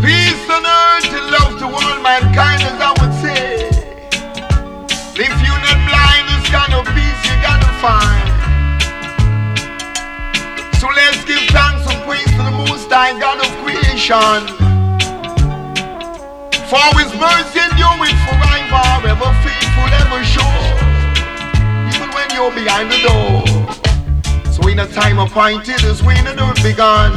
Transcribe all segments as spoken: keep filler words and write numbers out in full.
Peace on earth and love to all mankind, as I would say. If you're not blind, this kind of peace you gotta find. So let's give thanks and praise to the Most High God of creation. For His mercy endureth forever, ever faithful, ever sure, even when you're behind the door. So in a time appointed as we in earth begun,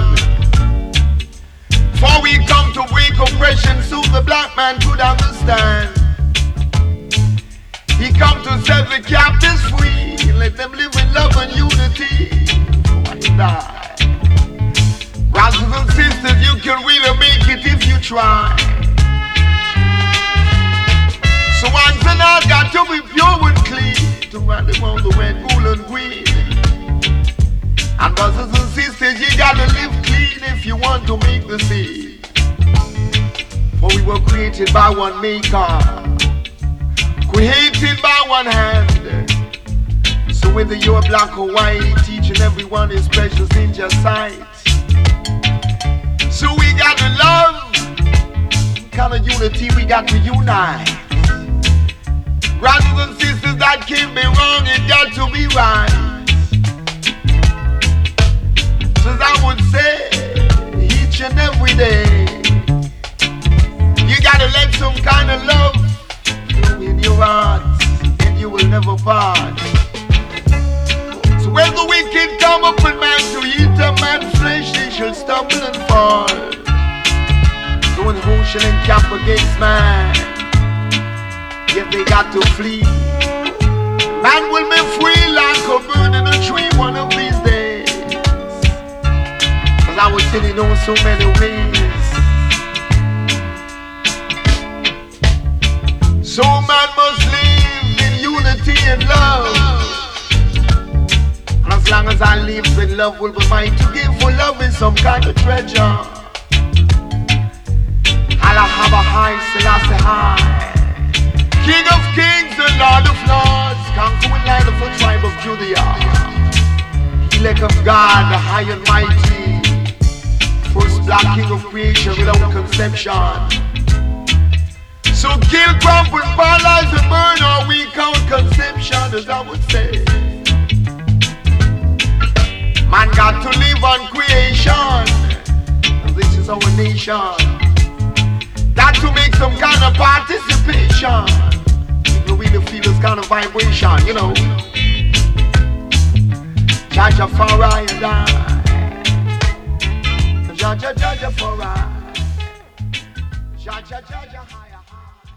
for we come to break oppression so the black man could understand. He come to set the captives free and let them live in love and unity. Die. Brothers and sisters, you can really make it if you try. So once and all got to be pure and clean to run around the red, gold and green. And brothers and sisters, you gotta live clean if you want to make the scene. For we were created by one maker, created by one hand. So whether you're black or white, each and every one is precious in your sight. So we got to love, kind of unity we got to unite. Brothers and sisters, that can't be wrong, it got to be right. So as I would say, each and every day, you got to let some kind of love flow in your heart, and you will never part. When the wicked come up and man to eat a man's flesh, they shall stumble and fall. So when who shall encamp against man, yet they got to flee. Man will be free like a bird in a tree one of these days. Cause I was telling you so many ways. So man must live in unity and love. As long as I live, then love will be mine to give. For love is some kind of treasure. Allah have a high, Selassie high, King of kings and Lord of lords, conquering lion of the tribe of Judah, elect of God, the high and mighty, first black king of creation without conception. So kill, crumple, paralyze, and burn, or we count conception, as I would say. Man got to live on creation, and this is our nation. Got to make some kind of participation. People really feel this kind of vibration, you know. Jaja for I and I, Jaja Jaja for I, Jaja Jaja higher high.